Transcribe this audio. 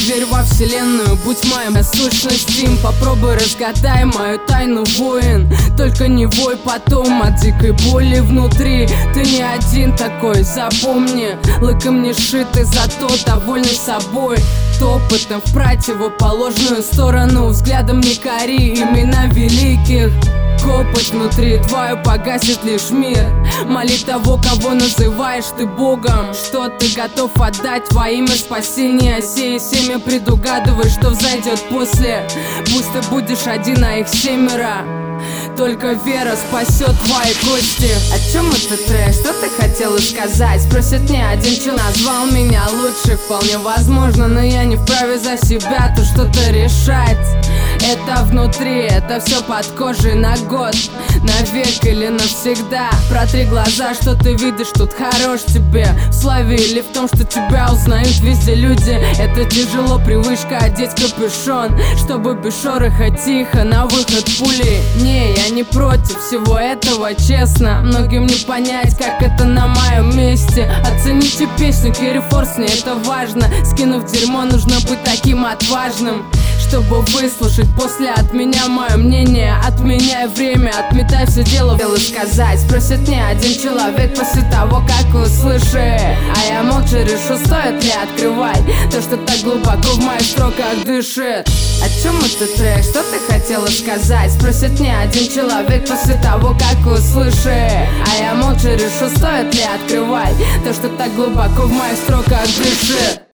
Дверь во вселенную, будь моим сущностью. Попробуй разгадай мою тайну, воин. Только не вой потом от дикой боли внутри. Ты не один такой, запомни. Лыком не шитый, зато довольный собой. Топотом в противоположную сторону. Взглядом не кори имена великих. Копоть внутри твою погасит лишь мир. Моли того, кого называешь ты Богом. Что ты готов отдать во имя спасения? Сея семя, предугадывай, что взойдет после. Пусть ты будешь один, а их семеро. Только вера спасет твои кости. О чем это трек? Что ты хотела сказать? Спросит не один человек. Назвал меня лучше, вполне возможно, но я не вправе за себя то что-то решать. Это внутри, это все под кожей на год, навек или навсегда. Протри глаза, что ты видишь, тут хорош тебе в славе или в том, что тебя узнают везде люди. Это тяжело, привычка одеть капюшон, чтобы без шороха тихо на выход пули. Не, я не против всего этого, честно. Многим не понять, как это на моем месте. Оцените песню, Керри Форс, мне это важно. Скинув дерьмо, нужно быть таким отважным, чтобы выслушать после от меня мое мнение. Отменяй время, отметай все дело. Хотела сказать, спросит не один человек после того, как услышит. А я молча решу, стоит ли открывать то, что так глубоко в моих строках дышит. О чем этот трек? Что ты хотела сказать? Спросит не один человек после того, как услышит. А я молча решу, стоит ли открывать то, что так глубоко в моих строках дышит.